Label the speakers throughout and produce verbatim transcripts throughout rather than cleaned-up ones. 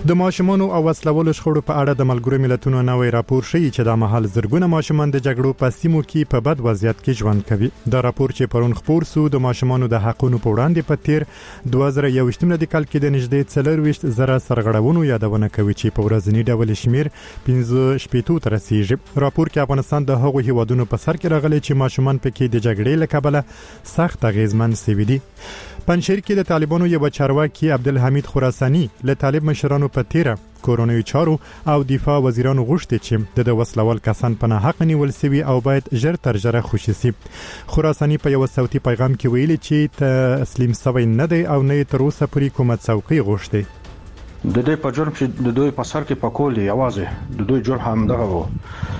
Speaker 1: د ماشومانو او وسلوالو شخړو په اړه د ملګرو ملتونو نوې راپور ښیي چې د مهال زرګونه ماشومان د جګړو په سیمو کې په بد وضعیت کې ژوند کوي. دا راپور چې پرون خپور سو د ماشومانو د حقونو په وړاندې په تیر دوه زره یو ویشت ملي کال کې د نږدې څلور ویشت زره سرغړونو یادونه کوي چې په ورځنی ډول شمیر پنځه شپېته ته رسیږي. راپور کې افغانستان د هغو هیوادونو په سر کې راغلی چې ماشومان پکې د جګړې له کبله سخت اغیزمن شوي دي. پنځیر کې د طالبانو یو چارواکي عبدالحمید خراساني له طالب مشرانو په تیره کورونوي چارو او دفاع وزیرانو غوښتي چې د وسلوال کسان په حق نیول سوي او باید ژر تر ژره خوشي شي. خراساني په یو صوتي پیغام کې ویلي چې تسلیم شوی نه دی او نه تر اوسه پورې کومه څوکۍ غوښتي.
Speaker 2: د دې په جرم چې د دوی په سر کې پکول دی یوازې د دوی جرم هم دغه وو.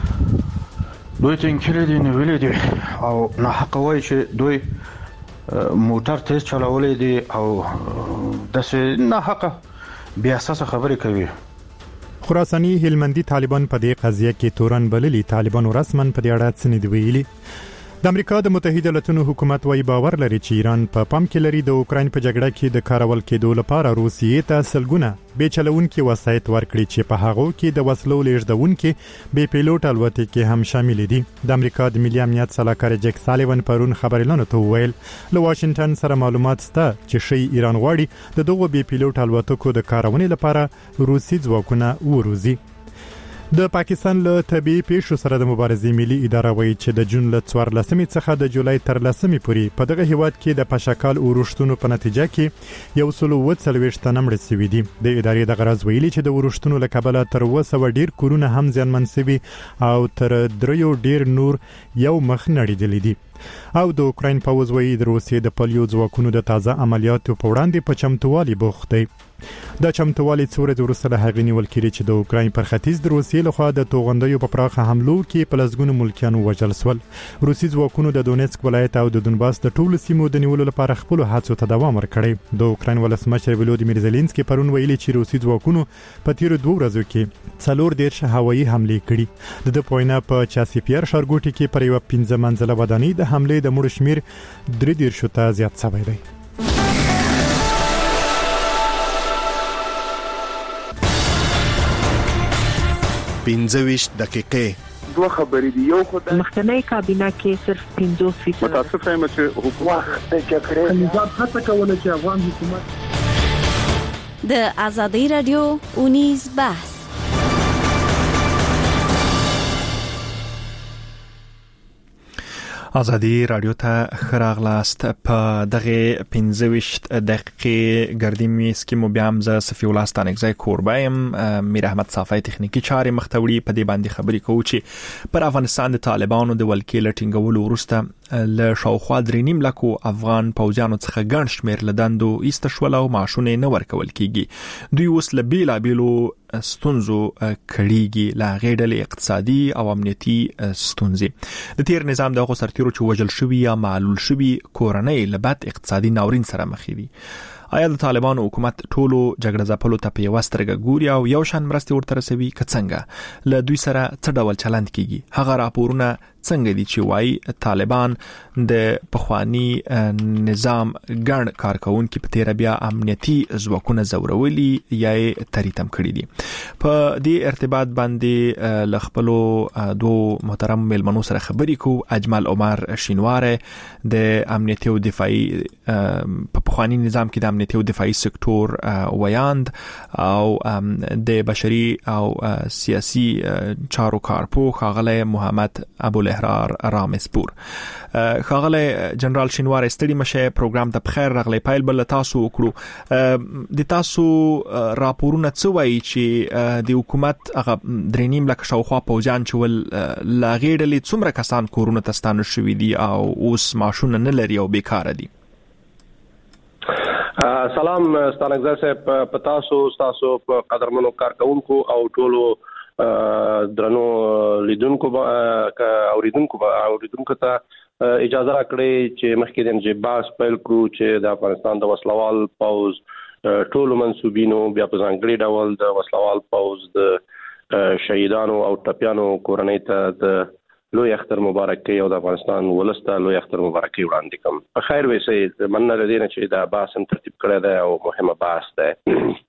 Speaker 2: دوی ته انکړي دي نیولې دي او نه حق وایي چې دوی موټر تیز چلولې دي او داسې نه حق بیا اساسه خبرې کوي.
Speaker 1: خراساني هلمندي طالبان په دې قضیه کې تورن بللي. طالبانو رسماً په دې اړه څه نه دی ویلي. د امریکا د متحده ایالاتونو حکومت وايي باور لري چې ایران په پام کې لري د اوکراین په جګړه کې د کارول کېدو لپاره روسیې ته سلګونه بې چلونکي وسایط ورکړي چې په هغو کې د وسلو لیږدونکي بې پیلوټ الوتکې هم شامل دي. د امریکا د ملي امنیت سلاکار جک سالیوان پرون خبريالانو ته وویل له واشنگټن سره معلومات شته چې شي ایران غواړي د دغو بې پیلوټ الوتکو د کارونې لپاره روسي ځواکونه وروزي. د پاکستان له طبي پیښو سره د مبارزې ملي اداره وایي چې د جون له څوارلسمې څخه د جولای تر لسمې پورې په دغه هیواد کې د پشکال اورښتونو په نتیجه کې یو سل اووه څلوېښت تنه مړه شوي دي. د ادارې د غرض ویلي چې د اورښتونو له کبله تر اوه سوه ډیر کورونه هم زیانمن شوي او تر دریو ډیر نور یو مخ نړیدلي دي. او د اوکراین پوځ وایي د روسیې د پلیو ځواکونو د تازه عملیاتو په وړاندې په چمتووالي بوخت دی. د چمتووالي څو ورځې وروسته له هغې نیول کېږي چې د اوکراین پر ختیځ د روسیې لخوا د توغندیو په پراخه حملو کې په لسګونو ملکیانو وژل شول. روسي ځواکونو د دونیتسک ولایت او د دونباس د ټولو سیمو د نیولو لپاره خپلو هڅو ته دوام ورکړی. د اوکراین ولسمشر ولودیمیر زيلنسکي پرون ویلي چې روسي ځواکونو په تیرو دوه ورځو کې څلور دېرش هوایي حملې کړي. د د پوینه په چاسیپیر ښارګوټي کې پر یو پنځه منزله ودانۍ د حملې د مړو شمیر درې دېرشو ته زیات شوی دی.
Speaker 3: پنځه ویشت دقیقې
Speaker 4: دوه خبرې دي. یو خدای
Speaker 5: مخکنی کابینه کې صرف پنځوس فیصد
Speaker 4: متاسف یم چې حکومت د جګړې
Speaker 5: نظام هڅه کوله چې افغان حکومت
Speaker 6: د آزادۍ رادیو اونیز بحث
Speaker 7: آزادی رادیو ته خراغلاست. په دغه پنځه ویشت دقیقې ګردی میز کې مو بیا هم زه صفی الله ستانکزی کوربایم. میر احمد صافی تخنیکی چارې مختوړي. په دې باندې خبرې کوو چې پر افغانستان د طالبانو د ولکې لټینګولو وروسته له شاوخوا درې نیم لکو افغان پوځیانو څخه ګڼ شمېر له دندو ایسته شول او معاشونه نه ورکول کیږي. دوی اوس له بیلابیلو ستونزو کړيږي، لا غېډل اقتصادي او امنیتي ستونزې. د تیر نظام دغه سرتیرو چې وجل شوی یا معلول شوی کورنۍ له بد اقتصادي ناورین سره مخ دي. آیا د طالبانو حکومت ټولو جګړه ځپلو ته په یوه سترګه ګوري او یو شان مرستې ورته رسوي که څنګه؟ له دوی سره څه ډول چلند کیږي؟ هغه راپورونه څنګه دي چې وایي طالبان د پخوانی نظام ګڼ کارکونکي په تیر بیا امنیتي ځواکونه زورولي یا تریتم کړي دي؟ په دې ارتباط باندې له خپلو دوه محترم مېلمنو سره خبرې کوو. اجمل عمر شینواره د امنیتي او دفاعي په پخوانی نظام کې د امنیتي او دفاعي سکتور ویاند او د بشري او سیاسي چارو کارپوه ښاغلی محمد ابو احرار رامسپور. ښاغلی جنرال شینواره ستړي مشه، پروګرام ته بخیر راغلی. پیل بل تاسو وکړو. د تاسو راپورونه څه وایي چې د حکومت هغه درې نیم لکه شاوخوا پوځیان چې ول لا غېډلې څومره کسان کورونه ته ستانه شوي دي او اوس معاشونه نه لري او بیکاره دي؟
Speaker 8: سلام ستانکزی صاحب، په تاسو تاسو په قدرمنو کارکونکو او ټولو درنو لیدونکو اوریدونکو اوریدونکو ته اجازه راکړئ چې مخکې د انجی باس پیل کړو چې د افغانستان د وسلوال پوز ټولو منسوبینو بیا په ځانګړي ډول د وسلوال پوز د شهیدانو او ټپیانو کورنۍ ته د لوی اختر مبارکي او د افغانستان ولسته لوی اختر مبارکي وړاندې کوم. په خیر وې سي مننه لري چې دا باس هم ترتیب کړی دی او مهمه باس ده.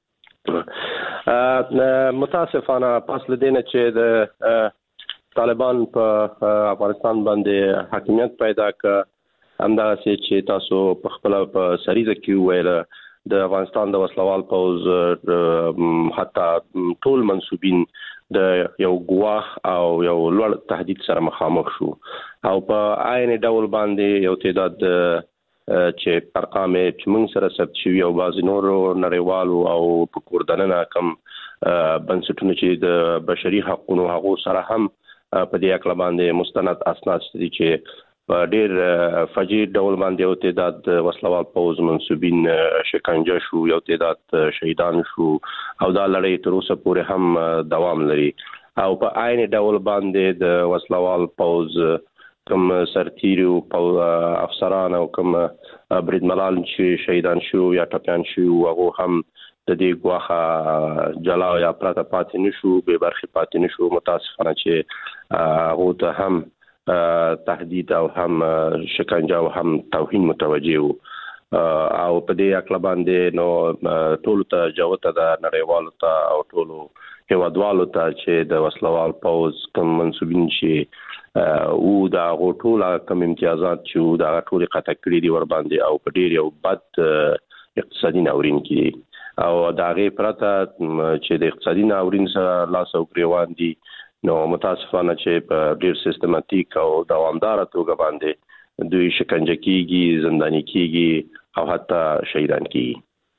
Speaker 8: متاسفانه پس لدینه چې د طالبان په افغانستان باندې حاکمیت پیدا ک همدا چې تاسو په خپل په سریزه کې ویل د افغانستان د وسلوال پوز حتی ټول منسوبین د یو ګواخ او یو لوړ تهدید سره مخامخ شو او په عین ډول باندې یو تعداد چې ارقام چې موږ سره ثبت شوي او بعض نور نړیوالو او په کوردننه کم بنسټونه چې د بشري حقوقو هغه سره هم په دې اکل باندې مستند اسناد دي چې په ډېر فجیع ډول باندې یو تعداد وسلوال پوز منسوبین شکنجه شو، یو تعداد شهیدان شو او دا لړۍ تر اوسه پورې هم دوام لري او په عین ډول باندې د وسلوال پوز کوم سرتیرو افسران او کوم بریدمنان چې شهیدان شو یا ټپیان شو هغه هم د دې ګواخه جلا یا پراته پاتې نشو، به برخه پاتې نشو. متاسفانه چې هغه ته هم تهدید او هم شکنجه او هم توهین متوجه وو او په دې اکل باندې نو ټول ته جوته د نړیوالو ته او ټولو هیوادوالو ته چې د وسلوال پوز کوم منسوبین شي او دا ټول کوم امتیازات چې دا ټول قطع کړی دي ور باندې او په ډیر یو بد اقتصادي ناورین کې او دا غي پرته چې د اقتصادي ناورین سره لاس او ګریوان دي نو متاسفانه چې په ډیر سیستماتیک او دوامدار توګه باندې دوی شکنجه کیږي، زنداني کیږي او حتی شهیدان کیږي.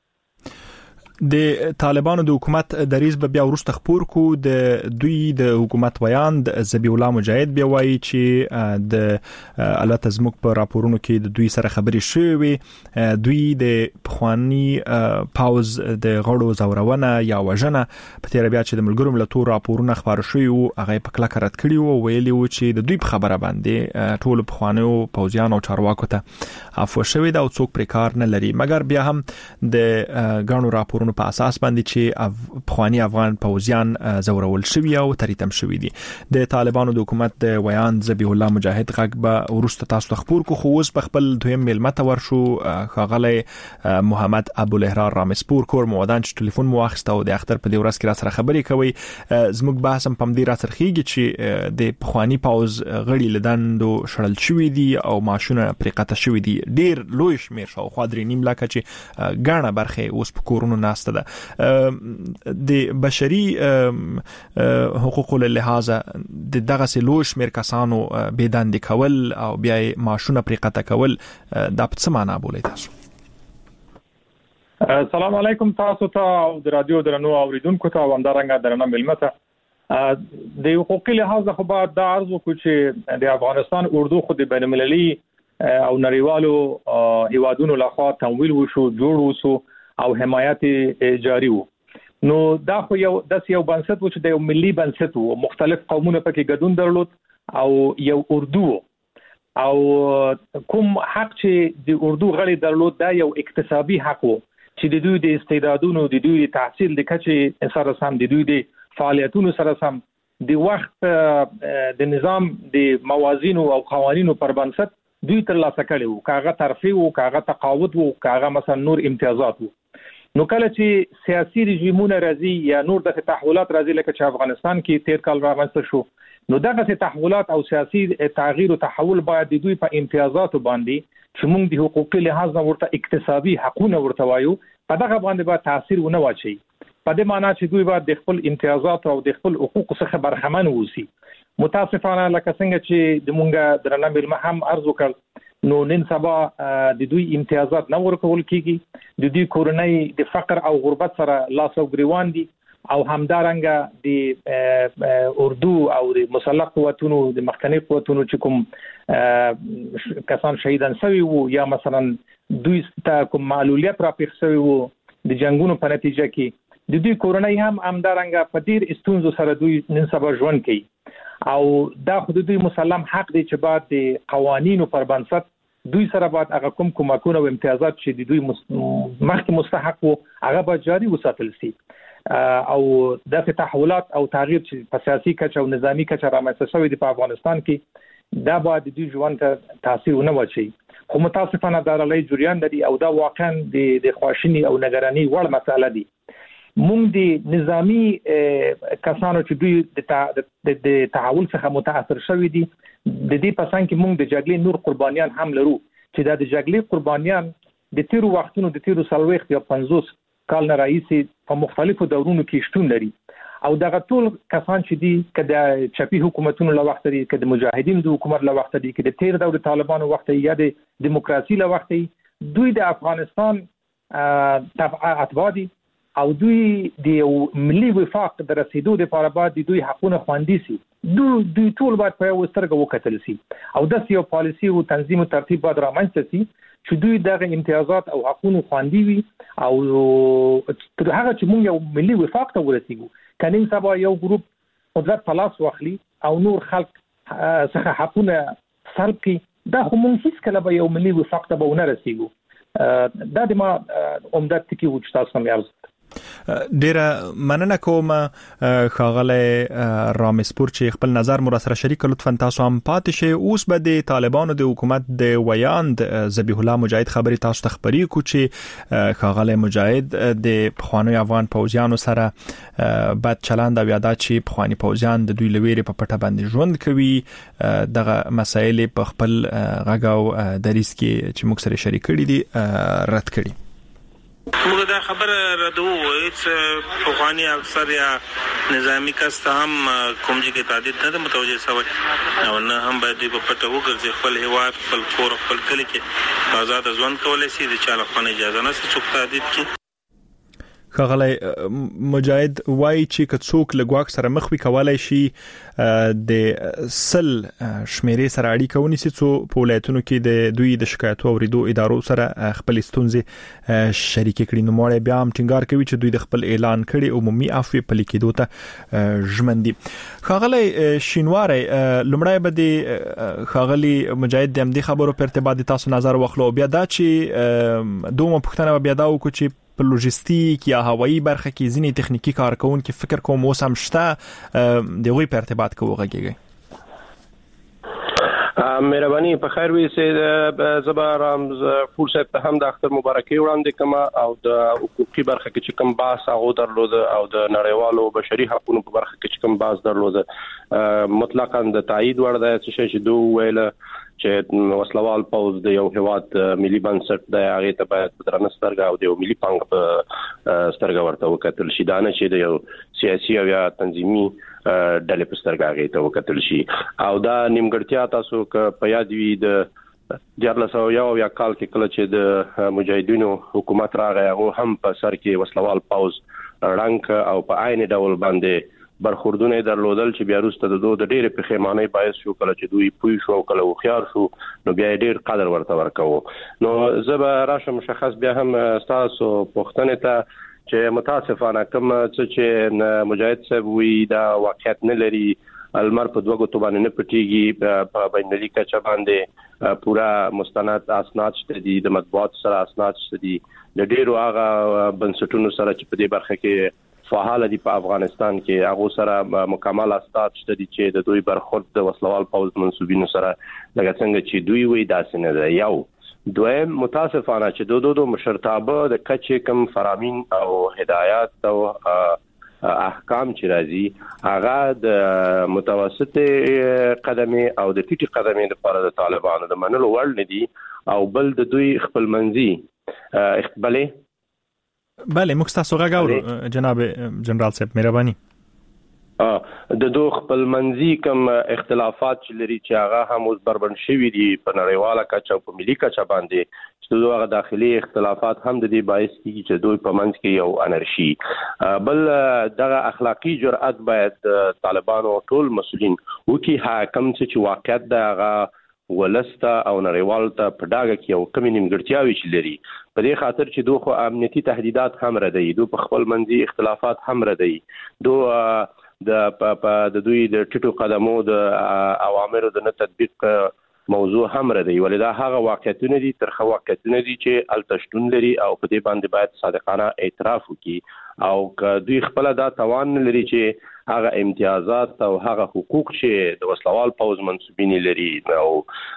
Speaker 7: د طالبانو د حکومت دریز به بیا ورسته خبر کو د دوی د حکومت ویاند ذبیح الله مجاهد بیا وایي چې د البته زموږ په راپورونو کې د دوی سره خبرې شوې، دوی د پخوانی پاوز د غړو زورونه یا وژنه په تیر بیا چې د ملګرو ملتونو راپورونه خبر شوي او هغه په کلک رد کړي او ویلي و چې د دوی په خبره باندې ټول پخوانیو پوځیان او چارواکو ته عفو شوی دا او څوک پر کار نه لري، مګر بیا هم د غړو راپورونو په اساس باندې چې پخوانی افغان پوځیان زورول شوی او تریتم شوی دي. د طالبانو د حکومت د ویان ذبیح الله مجاهد غږ به ورسته تاسو خبر کو خو اوس په خپل دویم ملمت ورشو خاغلی محمد ابو الاحرار رامسپور کور مودان چې ټلیفون مو واخیسته او د اختر په دې ورځ کې را سره خبرې کوي. زموږ بحث هم پم دې را سرخیږي چې د پخوانی پوز غړي لداندو شړل شوی دي او ماشونه پرې قطع شوی دي، ډیر لوی شمیر شو خو درې نیم لکه چې ګڼه برخه اوس په کورونو نه د بشري حقوقو له لحاظه د دغه سلوش مر کسانو بيداند کول او بیا ماشونه پرې قطع کول د په څه معنا بولئ تاسو؟
Speaker 9: السلام علیکم تاسو ته او د رادیو درنو اوریدونکو ته وندارنګ درنه ملمته د حقوقي لحاظ خو بعد د عرض کو چې د افغانستان اردو خو د بین المللي او نړیوالو هیوادونو لخوا تمویل وشو، جوړ وشو او حمایت جاری وو. نو دا خو یو د یو بنسټ و چې د یو ملي بنسټ وو، مختلف قومونه پکې ګډون درلود او یو اردو او کوم حق چې د اردو غړي درلود دا یو اکتسابي حق وو چې د دوی د استعدادونو، د دوی د تحصیل د کچې سره سم، د دوی د فعالیتونو سره سم د وخت د نظام د موازین او قوانینو پر بنسټ دوی تر لاسه کړي وو، کاغه ترفیع وو، کاغه تقاعد وو، کاغه مثلا نور امتیازات وو. نو کله چې سیاسي رژیمونه راځي یا نور د تحولات راځي لکه چې افغانستان کې تیر کال راغونډ شو، نو دغه تحولات او سیاسي تغییر او تحول باید د دوی په امتیازات باندې چې موږ د حقوقي لحاظ نه ورته اکتسابي حقونه ورته وایو په دغه باندې به تاثیر ونه واچي، په دې معنی چې دوی باید د خپل امتیازات او د خپل حقوق څخه برخمن ووسی. متاسفانه لکه څنګه چې د مونږه درنه ملما هم عرض وکړ نو نن سبا د دوی امتیازات نه ورکول کیږي، د دوی کورنۍ د فقر او غربت سره لاس او ګریوان دي او همدارنګه د اردو او د مسلح قوتونو د مخکنی قوتونو چې کوم کسان شهیدان شوي وو یا مثلا دوی ته کوم معلولیت را پیښ شوی وو د جنگونو په نتیجه کې د دوی کورنۍ هم همدارنګه په ډیر استونزو سره دوی نن سبا ژوند کوي او دا حدودي مسلم حق دی چې بعد د قوانینو پر بنسټ دوی سره بعد هغه کوم کومکونه او امتیازات چې د دوی مخکې مستحق وو هغه به جاری وساتل شي او د تحولات او تغییر چې په سیاسي کچه او نظامی کچه رامنځته شوی دی په افغانستان کې دا بعد د دوی ژوند ته تاثیر ونه واچي. خو متاسفانه دا لړۍ جریان لري او دا واقعا د د خواشینی او نگرانی وړ مسله دي. مونږ د نظامی کسانو چې دوی د تحول څخه متاثر شوي دي د دې پسان کې مونږ د جګړې نور قربانیان هم لرو چې دا د جګړې قربانیان د تیرو وختونو د تیرو څلوېښت یا پنځوس کال نه راهیسې په مختلفو دورونو کې شتون لري او دغه ټول کسان چې دي که د چپی حکومتونو له وخت دي که د مجاهدین د حکومت له وخت دي که د تیر دور طالبانو وخت یا د دیموکراسي له وخت دوی د افغانستان اتباع دي او دوی د ملي وفاق د رسیدو لپاره باید دوی حقونه خوندي سي دوی دوی ټول باید په یو سترګه وکتل سي او د یو پالیسي او تنظیم او ترتیب باید رامنځته سي چې دوی دغه امتیازات او حقونه خوندي وي او تر هغه چې موږ یو ملي وفاق ته ورسیږو کني سبا یو ګروپ قدرت په لاس واخلي او نور خلک څخه حقونه سلب کړي دا خو موږ هیڅ کله به یو ملي وفاق ته به نه رسیږو دا د ما عمده ټکی و چې تاسو هم یاد
Speaker 7: ډیره مننه کوم ښاغلی رامسپور چې خپل نظر مو سره شریک کړ. لطفا تاسو هم پاتې شئ. اوس به د طالبانو د حکومت د ویاند ذبیح الله مجاهد خبري تاسو ته خبري کو چې ښاغلی مجاهد د پخواني افغان پوځیانو سره بد چلند او یاده چې پخواني پوځیان د دوی لویری په پټه باندې ژوند کوي دغه مسایل په خپل غاګاو دریس کې چې موږ سره شریک کړي دي رد کړي.
Speaker 10: موږ دا خبره ردو هیڅ پخوانی افسر یا نظامی کس ته هم کوم چې کې تعدید نه متوجه شوی او نه هم باید په پټه وګرځي خپل هیواد خپل کور خپل کلی کې آزاد ژوند کولای شي د چا لخوا اجازه نه څوک تعدید کوي.
Speaker 7: ښاغلی مجاهد وایي چې که څوک له ګواښ سره مخ وي کولی شي د سل شمیرې سره اړیکه ونیسي څو په ولایتونو کې د دوی د شکایتو اوریدو ادارو سره خپل ستونزې شریکې کړي. نوموړی بیا هم ټینګار کوي چې دوی د خپل اعلان کړي عمومي عفوې پلي کېدو ته ژمن دي. ښاغلی شینواری لومړی به د ښاغلي مجاهد د همدې خبرو په ارتباط د تاسو نظر واخلو بیا دا چې دومره پوښتنه بیا دا وکړو چې په لوجستیک یا هوایی برخه کې ځینې تخنیکی کارکونکو فکر کوم اوس هم شته دغه په ارتباط کې وغږیږي.
Speaker 8: مهرباني په خیر وي سي زبر رمز فول صاحب ته هم د اختر مبارکي وړاندې کما او د حقوقي برخه کې چې کوم باس هغه درلود او د نړیوالو بشري حقوقو په برخه کې چې کوم باس درلود مطلقاً د تایید وړ دی چې شې دوه ویل چې وسلوال پوز د یو هواد ملي بنسټ د هغه ته باید درنه سترګه او د یو ملي پنګ په سترګه ورته وکتل شي دا نه چې د یو سیاسي او یا تنظیمي ډلې په سترګه هغه ته وکتل شي او دا نیمګړتیا تاسو ک په یاد وي د جرلسو یو یا کال کې کله چې د مجاهدینو حکومت راغی هغه هم په سر کې وسلوال پوز رنګ او په عین ډول باندې برخوردونه درلودل چې بیا وروسته د دوه د ډېر په خیمانه باعث شو کله چې دوی پوي شو کله وخيار شو نو بیا ډېر قدر ورته ورکوه. نو زه به راشم مشخص بیا هم تاسو پوښتنه ته چې متاسفانه کوم چې مجاهد صاحب وی دا واقعیت نه لري المر په دوه غوتو باندې نه پټیږي په بینالمللي کچه باندې پورا مستند اسناد شته دي د مطبوعات سره اسناد شته دي د ډېرو هغه بنسټونو سره چې په دې برخه کې فعال دي په افغانستان کې هغه سره مکمل اسناد شته دي چې د دوی برخورد د وسلوال پوز منسوبینو سره لکه څنګه چې دوی وی داسې نه ده. یو دویم متاسفانه چې دوه دوه مشرتابه د کچې کم فرامین او هدایات او احکام چې راځي هغه د متوسطه قدمه او د ټیټي قدمه لپاره د طالبانو د منلو وړ نه دي او بل د دوی خپل منځي اختبالي
Speaker 7: بله موږ تاسو غواړو جناب جنرال صاحب مهرباني
Speaker 8: ا د دوه خپل منځي کوم اختلافات چې لري چې هغه هم اوس بربند شوي دي په نړیواله کچه او په ملي کچه باندې چې دوه هغه داخلي اختلافات هم د دې باعث کیږي چې دوی په منځ کې یو انرشي بل دغه اخلاقی جرأت باید طالبانو ټول مسؤلین وکي حاکم چې واقعیت دغه ولسته او نړیوال ته په داګه کې یو کمی نیمګړتیاوي چې لري په دې خاطر چې دوه امنیتي تهدیدات هم ردی دوه په خپل منځي اختلافات هم ردی دوه د د دوی د ټیټو قدمو د اوامرو د نه تطبیق موضوع هم ردی ولدا هغه واقعیتونه دي ترخه واقعیتونه دي چې التشتون لري او په دې باندې باید صادقانه اعتراف وکړي او که دوی خپل دا توان لري چې هغه امتیازات او هغه حقوق چې د وسلوال پوز منسوبین لري او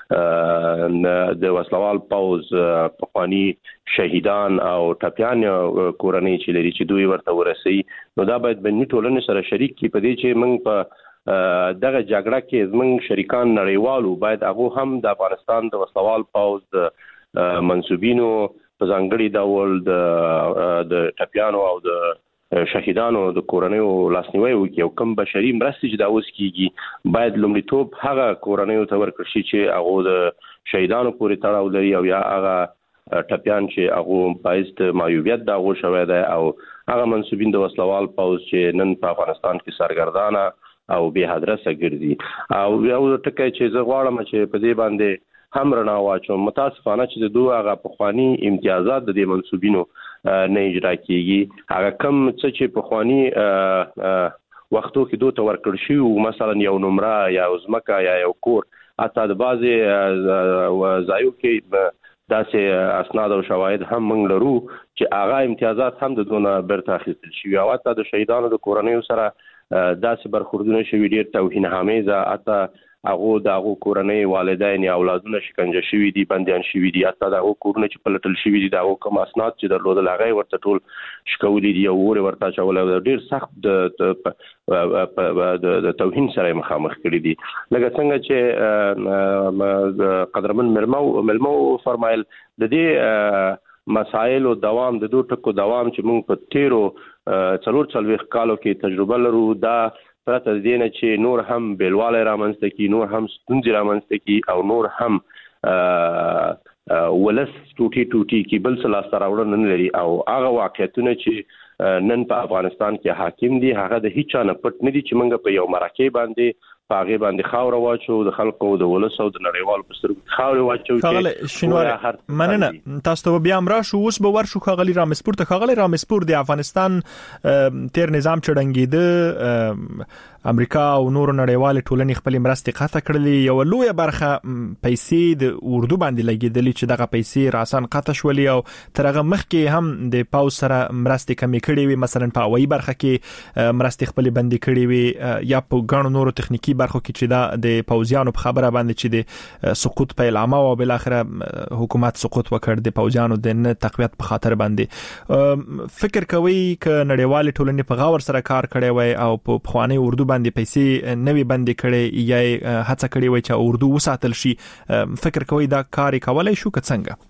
Speaker 8: د وسلوال پوز پخوانی شهیدان او ټپیان کورنۍ چې لري چې دوی ورته ورسي نو دا باید بني ټولنې سره شریک کی په دې چې موږ په دغه جګړه کې زموږ شریکان نړیوالو باید هغه هم د افغانستان د وسلوال پوز د منسوبینو په ځانګړي ډول د د ټپیانو او د شهیدانو د کورنیو لاسنیوي وکړي او کوم بشري مرستې چې دا اوس کیږي باید لومړیتوب هغه کورنیو ته ورکړل شي چې هغه د شهیدانو پورې تړاو لري او یا هغه ټپیان چې هغه پایست معیوبیت دا غو شوی دی او هغه منسوبین د وسلوال پوز چې نن په افغانستان کې سرګردانه او به هدرسه ګرځي او یو ټکی چې زه غواړم چې په دې باندې هم رڼا واچوم متاسفانه چې د دوه هغه پخوانی امتیازات د دې منسوبینو نه اجرا کیږي هغه کم څه چې پخوانی وختو کې دوه تور کړ شي او مثلا یو نمره یا ازمکه یا یو کور اته د بازي ځایو کې داسې اسناد او شواهد هم موږ لرو چې هغه امتیازات هم د دونه برته اخیستل شي او اته د شهیدانو د کورنیو سره داسې برخوردونه شوي ډیر توهین آمیزه اته هغه د هغه کورنۍ والدین یا اولادونه شکنجه شوي دي بنديان شوي دي اته د هغه کورونه چې پلټل شوي دي د هغه کوم اسناد چې درلودل هغه ورته ټول شکولي دي او ور ورته چول ډیر سخت د د توهین سره مخامخ کړي دي لکه څنګه چې قدرمن ملمو ملمو فرمایل د دې مسائل او دوام د دوه ټکو دوام چې موږ په تیرو څلور څلويخ کالو کې تجربه لرو دا پرته د دې نه چې نور هم بیلواله رامنځته کی نور هم ستونزې رامنځته کی او نور هم ولس ټوټي ټوټي کی بل څه لاس راوړل نه لري او هغه واقعیتونه چې نن په افغانستان کې حاکم دي هغه د هیڅ نه پټ نه دي چې موږ په یو مرکه باندې پاغه باندې خاور واچو د خلکو د ولس او د نړیوال په سترګو خاور واچو
Speaker 7: چې شنوار مننه تاسو ته بیا امر شو اوس به ورشو خغلی رامسپور ته خغلی رامسپور د افغانستان تیر نظام چړنګید امریکا او نور نړیوال ټولنې خپل مرستې قطع کړلې یو لوی برخه پیسې د اردو باندې لګیدلې چې دغه پیسې راسن قطع شولې او ترغه مخکې هم د پاو سره مرستې کمی کړې وي مثلا په اوایي برخه کې مرستې خپل بندي کړې وي یا په ګڼو نورو تخنیکی برخو کې چې دا د پوځیانو په خبره باندې چې د سقوط په اعلان او بل اخره حکومت سقوط وکړ د پوځیانو د نه تقویت په خاطر باندې فکر کوي ک نړیوال ټولنې په غاور سره کار کړي وي او په خواني اردو باندې پیسې نوي بندي کړي یا هڅه کړي وي چې اردو وساتل شي فکر کوي دا کار کولای شو که څنګه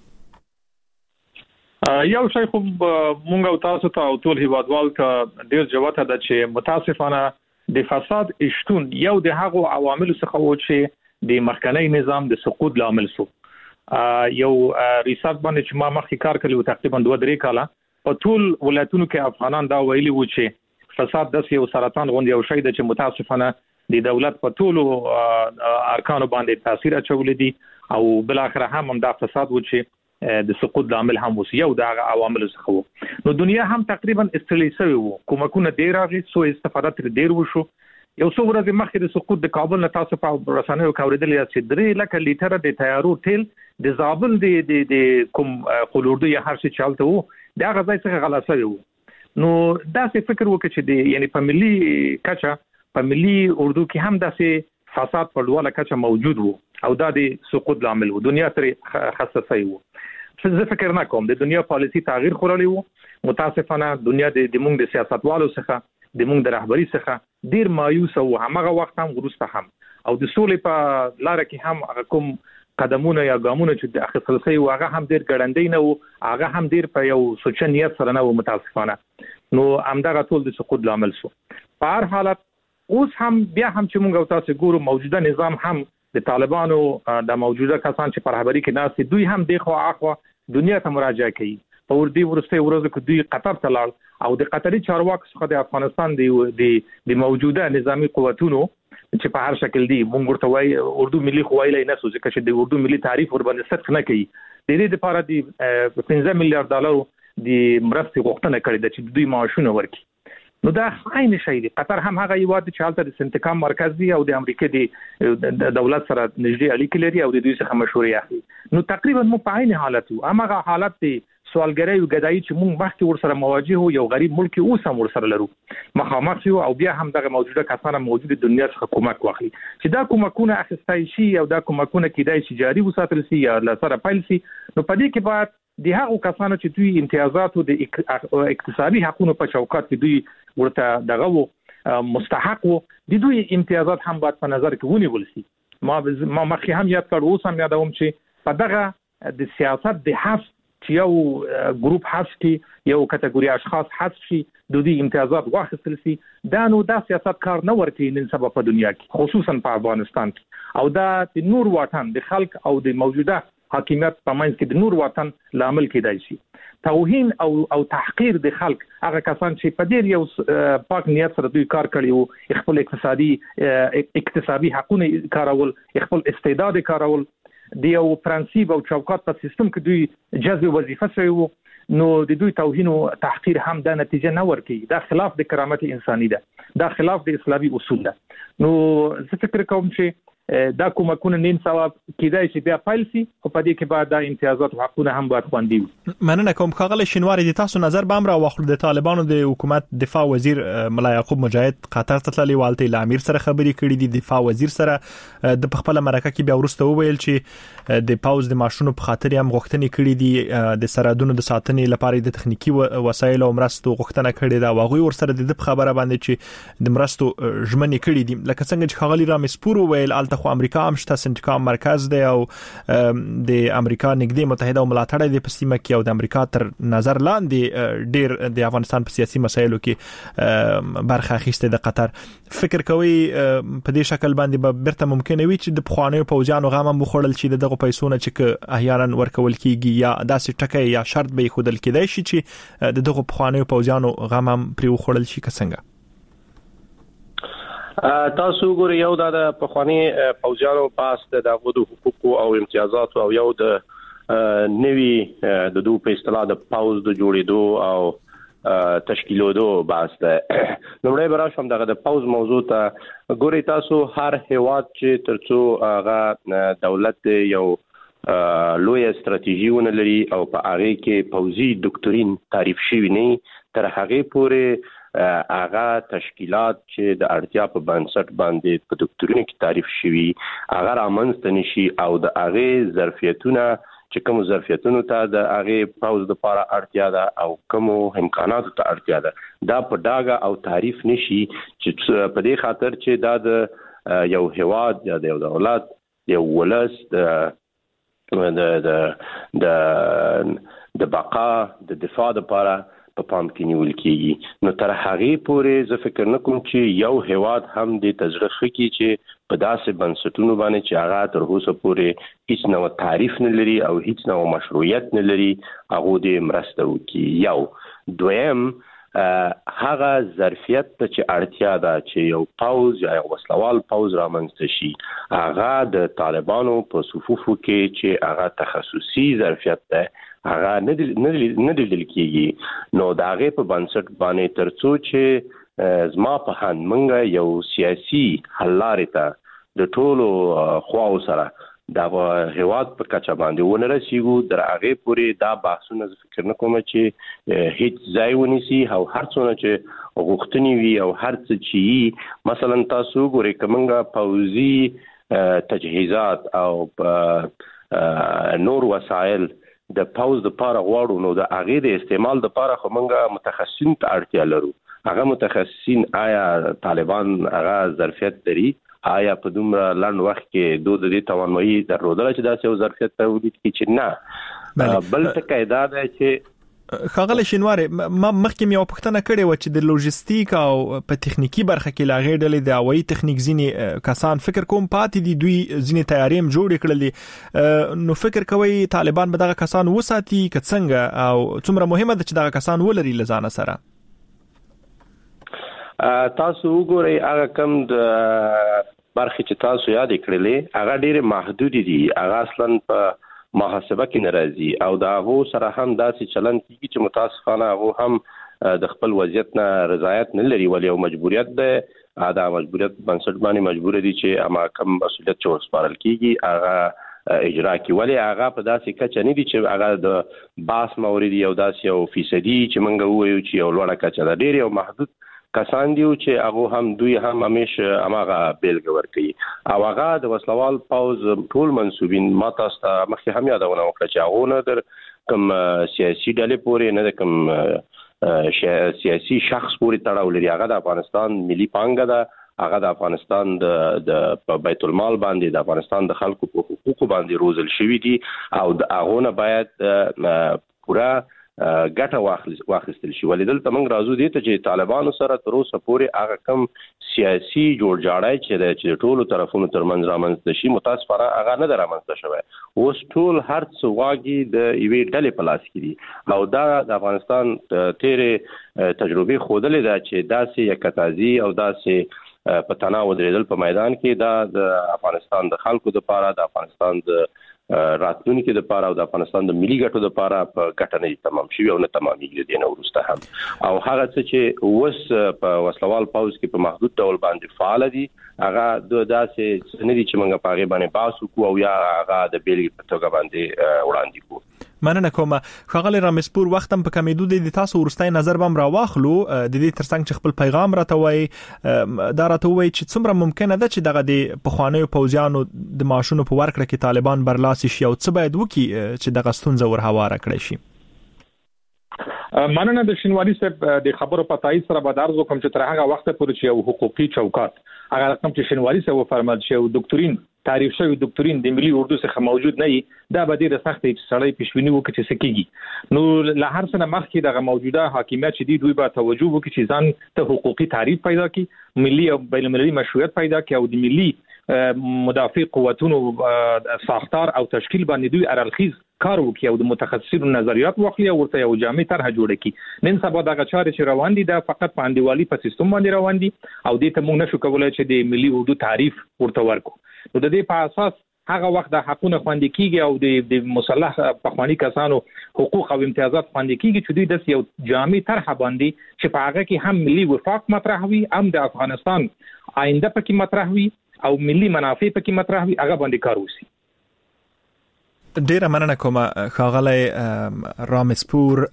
Speaker 9: یو شی خو مونږ او تاسو ته او ټول هیوادوال ته ډیر جوته ده چې متاسفانه د فساد اشتون یو د هغو عوامل څخه و چې د مخکنی نظام د سقوط لامل شو یو ریسرچ باندې چې ما مخکې کار کړی و تقریبا دوه درې کاله په ټول ولایتونو کې افغانان دا ویلي و چې فساد د یو سرطان غوندي یو شی د چې متاسفانه د دولت په ټولو ارکانو باندې تاثیر اچولې دي او بل اخر هم دا فساد و چې د سقوط لامل هم وسی یو د عوامل څخه نو دنیا هم تقریبا استرلي شوی وو کومکونه ډیر راغی سو استفاده تر ډیر وشو یو څو ورځې مخکې د سقوط د کابل نه تاسو په رسنیو کوریدل چې درې لکه لیټر د تیارو تیل د زابل د د کوم خلوردو یا هر څه چالته وو دا غځای څخه غلاصوي وو نو دا څه فکر وکړي چې د یعنی په ملي کچه په ملي اردو کې هم داسې فساد په ډول کچه موجود وو او دا د سقوط لامل وو دنیا تر حساسه وو څه فکر نه کوم د دنیا پالیسی تغییر خورلی وو متاسفانه دنیا د موږ د سیاستوالو څخه د موږ د رهبری څخه ډیر مایوس او هغه وخت هم ورسته هم او د سولې په لار کې هم کوم قدمونه یا ګامونه چې د اخیستل شوی هغه هم ډیر ګړندې نه وو هغه هم ډیر په یو سوچ نیت سره نه وو متاسفانه نو همدغه ټول د سقوط لامل شو په هر حالت اوس هم بیا هم چې موږ تاسو ګورو موجوده نظام هم د طالبانو د موجوده کسان چې په رهبری کې ناس دوی هم دغه اخوا دنیا ته مراجعه کوي په وردی ورسته ورځ کې دوی قطر ته لاړ او د قطري چارواکو څخه د افغانستان د د موجوده نظامی قوتونو چې په هر شکل دي مونږ ورته وای اردو ملي خوایلې نه سوځي چې د اردو ملي تعریف ور باندې صدق نه کوي د دې لپاره د پنځه میلیارډ ډالر د مرستې غوښتنه کړې ده چې دوی معاشونه ورکړي نو دا عین شی دی قطر هم هغه یو د چالتر سنتکام مرکز دی او د امریکا دی دولت سره نږدې اړیکې لري او د دوی څخه مشورې اخلي نو تقریبا مو په عین حالت وو هغه حالت دی سوالګرۍ او ګدایي چې موږ مخکې ورسره مواجه وو یو غریب ملک اوس هم ورسره لرو مخامخ یو او بیا هم دغه موجوده کسانه موجوده دنیا څخه کومک واخلي چې دا کومکونه اخیستای شي او دا کومکونه کېدای شي جاري وساتل شي یا لسره پیل شي نو په دې کې بعد د هغو کسانو چې دوی امتیازات او د اقتصادي حقوقو په چوکاټ کې دوی ورته دغه مستحق وو د دوی امتیازات هم باید په نظر کې ونیول شي ما ما مخکې هم یاد کړ اوس هم یادوم چې په دغه د سیاست د حذف چې یو ګروپ حذف کې یو کټګوري اشخاص حذف شي د دې امتیازات واخیستل شي دا نو دا سیاست کار نه ورته نن سبا په دنیا کې خصوصا په افغانستان کې او دا د نور وطن د خلک او د موجوده حاکمیت په منځ کې د نور وطن لامل کېدای شي توهین او او تحقیر د خلک هغه کسان چې په دې یو پاک نیت سره دوی کار کړی وو خپل اقتصادي اقتصادي حقوقونه کارول خپل استعداد کارول د یو پرنسيپ او چوکاټ په سیستم کې دوی جذب وظیفه شوی وو نو د دوی توهین او تحقیر هم د نتیجه نه ورکي دا خلاف د کرامت انساني ده دا خلاف د اسلامي اصول ده نو زه فکر کوم چې دا کومکونه نن سبا کېدای شي بیا فایل شي او په دې کې بعد د امتیازات او حقوقونه هم باید خوندي وي.
Speaker 7: مننه کوم ښاغلی شینواری د تاسو نظر به هم راواخلو د طالبانو د حکومت دفاع وزیر ملا یعقوب مجاهد قطر ته تللی والته له امیر سره خبرې کړې دي دفاع وزیر سره د خپل مرکه کې بیا ورسته وویل چې د پاوز د ماشونو په خاطر هم غوښتنې کړې دي د سرحدونو د ساتنې لپاره د تخنیکی وسایل او مرستو غوښتنه کړې ده واغوي ورسره د خبره باندې چې د مرستو ژمنې کړې دي لکه څنګه چې ښاغلی رامسپور وویل الته خو امریکا هم شته سنټکام مرکز دی او د امریکا نږدې متحده ملاتړ دی په سیمه کې او د امریکا تر نظر لاندې ډیر د افغانستان په سیاسي مسایلو کې برخه اخیسته د قطر فکر کوي په دې شکل باندې به برته ممکن وي چې د پخوانیو پوځیانو غام مخړل شي دغه پیسونه چې احیانا ورکول کیږي یا داسې ټکي یا شرط به خودل کېدای شي چې دغه پخوانیو پوځیانو غام پرې وخړل شي څنګه
Speaker 8: تاسو ګورئ یو د پخوانی پوځیانو پاس د دغه حقوقو او امتیازات او یو د نوي د دوه په اصطلاح د پاوز د جوړېدو او تشکیلولو باس ده نومړی براشم دغه د پاوز موضوع ته ګورئ تاسو هر هیواد چې ترڅو هغه دولت یو لوی استراتیژي ونه لري او په هغه کې پوځي ډاکټرین تعریف شوی نه تر هغه پورې هغه تشکیلات چې د اړتیا په بنسټ باندې په ډاکټرینو کې تعریف شوی هغه رامنځته نشي او د هغه ظرفیتونه چې کوم ظرفیتونو ته د هغه پاوز لپاره اړتیا ده او کوم امکاناتو ته اړتیا ده دا په ډاګه او تعریف نشي چې په دې خاطر چې دا د یو هیواد یا د یو دولت یو ولس د د د د بقا د دفاع لپاره په پام کې نیول کیږي نو تر هغه پورې زه فکر نه کوم چې یو هیواد هم د تجربه خکې چې په داسې بنسټونو باندې چې هغه تر اوسه پورې هیڅ نوع تعریف نه لري او هیڅ نوع مشروعیت نه لري هغه د مرسته وکړي یو دویم هغه ظرفیت ته چې اړتیا ده چې یو پاوز یا یو وسلوال پاوز رامنځته شي هغه د طالبانو په صفوفو کې چې هغه تخصصي ظرفیت ده هغه نه نه لیدل کیږي نو دا هغه په بنسټ باندې ترڅو چې زما په هند منګه یو سیاسي حل لارې ته د ټولو خواو سره دا هیواد په کچا باندې ونه رسیږو در هغه پورې دا بحثونه فکر نه کوم چې هیڅ ځای ونیسي او هر څونه چې غوښتنې وي او هر څه چې مثلا تاسو ګورئ کومه پوځي تجهیزات او نور وسایل د پاوز د پاره غواړو نو د هغه د استعمال د پاره خو موږ متخصصین ته اړتیا لرو هغه متخصصین آیا طالبان هغه ظرفیت لري آیا په دومره لاند وخت کې دوه د دې توانمنۍ درلودل چې داسې یو ظرفیت تولید کړي چې نه بل څه قاعده ده چې
Speaker 7: ښاغلی شینواری ما مخکې یو پوښتنه کړې و چې د لوجستیک او په تخنیکی برخه کې لاغې ډلې د هوایي تخنیک ځینې کسان فکر کوم پاتې دي دوی ځینې تیاری هم جوړ کړل نو فکر کوي طالبان به دغه کسان وساتي که څنګه او څومره مهمه ده چې دغه کسان ولري لزانه سره
Speaker 8: تاسو وګورئ هغه کم د برخې چې تاسو یاد کړلې هغه ډېر محدود دي هغه اصلا په محاسبه کې ناراضي او دا هغه سره هم داسې چلن کیږي چې متاسفانه هغه هم د خپل وضعیت نه رضایت نه لري ولې یو مجبوریت ده دا مجبوریت بنسټ باندې مجبور دي چې اما کم مسؤلیت چې وسپارل کیږي هغه اجرا کی ولی هغه په داسې کچه نه دي چې هغه د باس مورید یو داسې یو فیصدي چې منګه وایو چې یو لوړه کچه ده. ډېر یو محدود کسان دي چې هغه هم دوی هم همیشه هغه بیلګه ورکوي او هغه د وسلوال پوز ټول منسوبین ما تاسو ته مخکې هم یادونه وکړه چې هغه نه در کوم سیاسي ډلې پورې نه کوم سیاسي شخص پورې تړاو لري. هغه د افغانستان ملي پانګه ده، هغه د افغانستان د بیت المال باندې د افغانستان د خلکو په حقوقو باندې روزل شوی دي او د هغه نه باید پورا ګټه واخیستل شي. ولې دلته موږ راځو دي ته چې طالبانو سره تر اوسه پورې هغه کم سیاسي جوړجاړی چې د چې ټولو طرفونو ترمنځ رامنځته شي متاسفانه هغه نه رامنځته شوی. اوس ټول هر څه واګي د یوې ډلې په لاس کې دي او دا د افغانستان تیرې تجربې ښودلې ده چې داسې یکتازي او داسې په تناو درېدل په میدان کې دا د افغانستان د خلکو لپاره، د افغانستان د راتلونکي لپاره او د افغانستان د ملي ګټو لپاره په ګټه نه تمام شي او نه تمامېږي دي نه ورسته هم. او هغه څه چې اوس په وسلوال پوز کې په محدود ډول باندې فعال دي هغه د داسې نه دي چې موږ په هغه باندې باس وکړو او یا هغه د بیلګې په توګه باندې وړاندې کوو.
Speaker 7: مننه کوم. ښاغلی رامسپور وخت هم په کمیدو دي، د تاسو ورستای نظر به هم راواخلو د دې ترڅنګ چې خپل پیغام راته وایي دا راته وایي چې څومره ممکنه ده چې دغه د پخوانیو پوځیانو د معاشونو په ورکړه کې طالبان برلاسي شي او څه باید وکړي چې دغه ستونزه ورهواره کړی شي؟
Speaker 9: مننه د شینواري صاحب د خبرو په تایید سره به درز وکم چې تر هغه وخت پورې چې یو حقوقي چوکاټ هغه رقم چې شینواري صاحب فرمایل چې یو دکتورین تعریف شوی دکتورین د ملي اردو څخه موجود نه وي دا به ډیره سخت چې سړی پښوینه وکړي چې سکیږي. نو له هر څه مخکې د موجوده حاکمیت چې دی دوی به توجه وکړي چې ځان ته حقوقي تعریف پیدا کړي، ملي او بین المللي مشروعیت پیدا کړي او د ملي مدافع قوتونو ساختار او تشکیل باندې دوی ارالخیز کار وکړي او د متخصصینو نظریات واخلي او ورته یو جامع طرح جوړ کړي. نن سبا دغه چارې چې روان دي دا فقط په انډیوالي په سیستم باندې روان دي او دې ته موږ نشو کولای چې د ملي اردو تعریف ورته ورکو. نو د دې په اساس هغه وخت د حقوقو خوندي کیږي او د د مصالح پخوانی کسانو حقوق او امتیازات خوندي کیږي چې دوی د یو جامع طرح باندې چې په هغه کې هم ملي وفاق مطرح وي، هم د افغانستان آینده پکې مطرح وي او ملي منافع پکې مطرح وي، هغه باندې کار وشي.
Speaker 7: ډیره مننه کوم ښاغلی رامسپور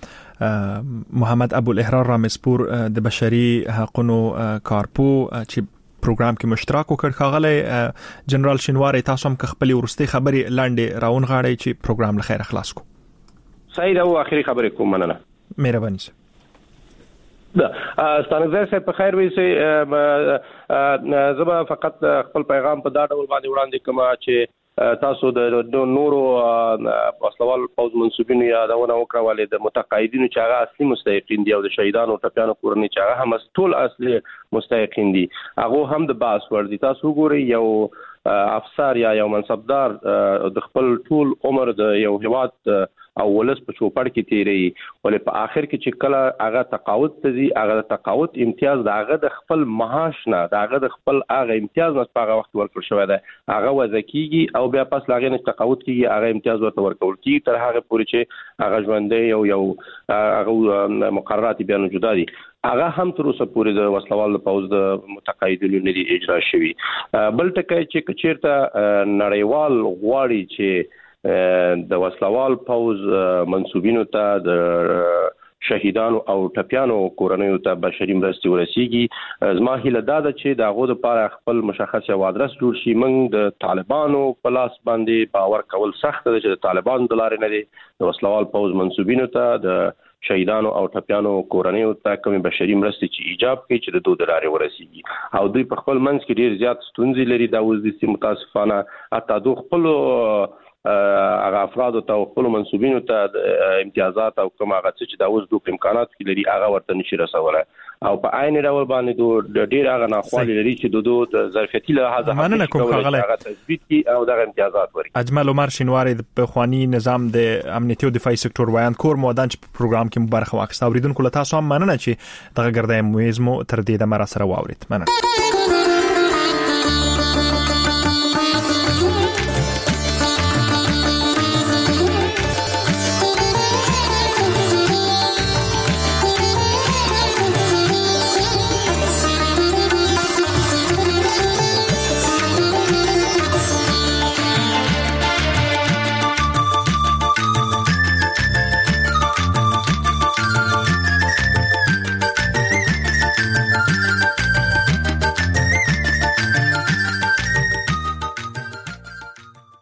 Speaker 7: محمد ابو الاحرار رامسپور د بشري حقوقو کارپو چې پروګرام کې مشترک وکړ. ښاغلی جنرال شینواری تاسو هم خپل ورستي خبري لاندې راون غاړي چې پروګرام له خیر خلاص کو.
Speaker 8: صحیح او اخري خبرې کوم. مننه.
Speaker 7: مهرباني سه.
Speaker 8: دا ستانګزه سه په خیر وي سه زما فقط خپل پیغام په دا ډول باندې وړاندې کوم چې تاسو د نورو وسلوال پوز منسوبینو یادونه وکړه ولې د متقاعدینو چې هغه اصلي مستحقین دي او د شهیدانو او ټپیانو کورنۍ چې هغه هم ټول اصلي مستحقین دي هغه هم د باس ور دي. تاسو ګورئ یو افسر یا یو منصبدار د خپل ټول عمر د یو هیواد او ولس په چوپړ کې تیری ولې په آخر کې چې کله هغه تقاعد ته ځي هغه تقاعد امتیاز د هغه د خپل معاش نه د هغه د خپل هغه امتیاز نه په هغه وخت ورکړل شوی دی هغه وځکیږي او بیا پس لاغې نه تقاعد کیږي هغه امتیاز ورته ورکول کیږي تر هغه پورې چې هغه ژوندې یو یو هغه مقررات بیا نه جدا دي. هغه هم تر اوسه پورې د وسلوال پوز د متقاعدینو نه دي اجرا شوی. بل ټکی چې کچیرته نړیوال غواړي چې د وسلوال پوز منسوبینو ته د شهیدانو او ټپیانو کورنیو ته بشري مرستې ورسیږي زما هیله دا ده چې د هغو لپاره خپل مشخص یو ادرس جوړ شي. موږ د طالبانو په لاس باندې باور کول سخت ده چې د طالبانو د لارې نه دي د وسلوال پوز منسوبینو ته د شهیدانو او ټپیانو کورنیو ته کومې بشري مرستې چې ایجاب کوي چې د دوی د لارې ورسیږي او دوی په خپل منځ کې ډېر زیات ستونزې لري. دا اوس د متاسفانه حتی دوی خپلو هغه افراد او خپل منسوبینو ته امتیازات او کوم هغه چې د اوس دوه امکانات لري هغه ورته نشي رسولای او په عین ډول باندې دوی ډېر هغه ناخوالي لري چې د دوی د ظرفیتي لحاظه هغه تثبیت کی او د امتیازات ورکړي.
Speaker 7: اجمل عمر شینواری د خوانی نظام د امنیتي او دفاعي سکتور وایان کور مودان چې په پروګرام کې برخه واخیسته. اوریدونکو له تاسو هم مننه چې دغه ګردای مویزمو تر دې د مرا سره واورید. مننه.